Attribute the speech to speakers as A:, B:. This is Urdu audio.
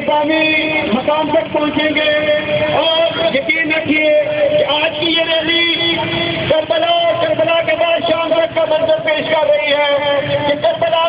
A: مقامی مقام تک پہنچیں گے. اور یقین رکھیے کہ آج کی یہ ریلی کربلا کے بعد شام تک کا منظر پیش کر رہی ہے کہ کربلا